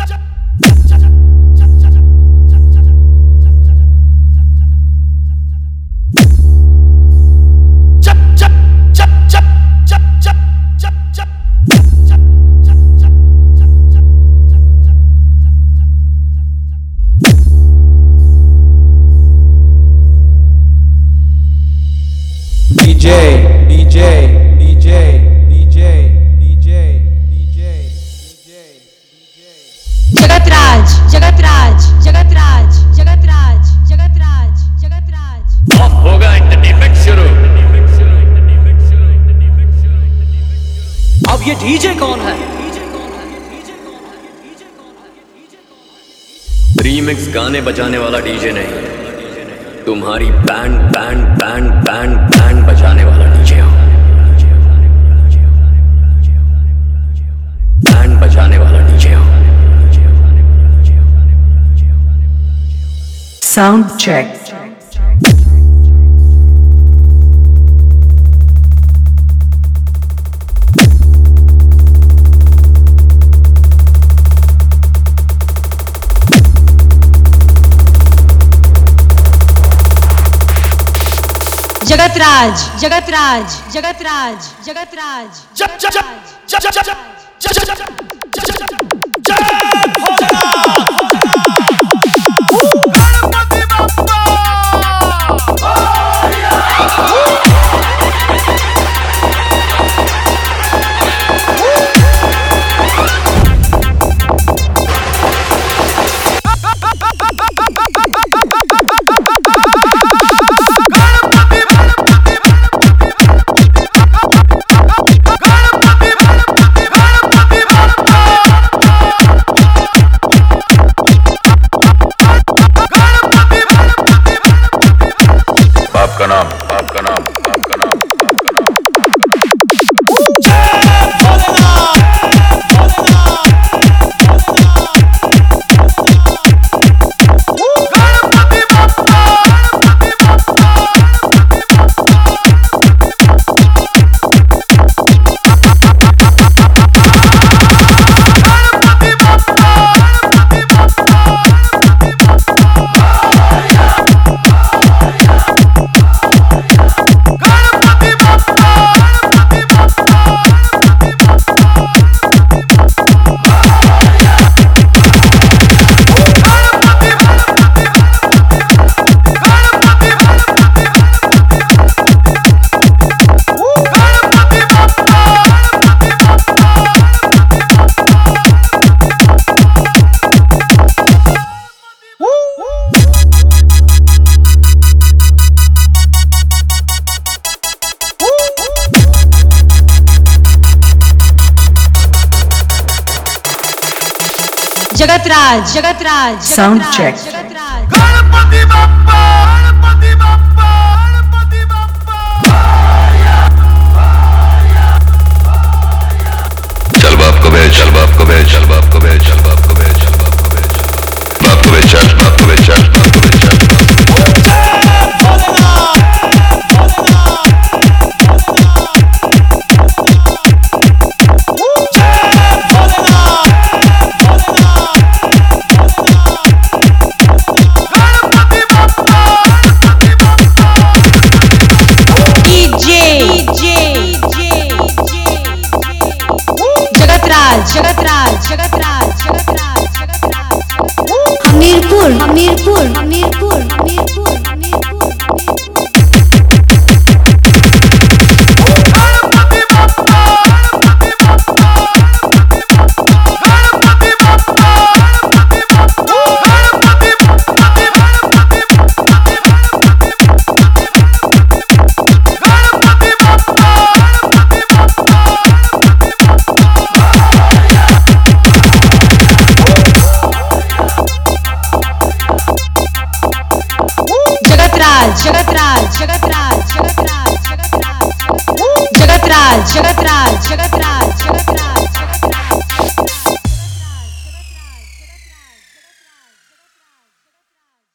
ये डीजे कौन है? रीमिक्स गाने बजाने वाला डीजे नहीं, तुम्हारी band band band band band बजाने वाला डीजे हो। बैंड बजाने वाला डीजे हो। Sound check. जगतराज जगतराज जगतराज जगतराज जब जब जब जब जब जब जब जगतराज जगतराज साउंड चेक। गणपति बप्पा गणपति बप्पा गणपति बप्पा। चल बाप को बेच, चल बाप को बेच, चल बाप को बेच, चल बाप को बेच, चल बाप को बेच, बाप को बेच, चल बाप को बेच, चल बाप को बेच, चल जगतराज जगतराज जगतराज जगतराज हमीरपुर हमीरपुर हमीरपुर हमीरपुर हमीरपुर। जगतराज जगतराज जगतराज जगतराज जगतराज जगतराज जगतराज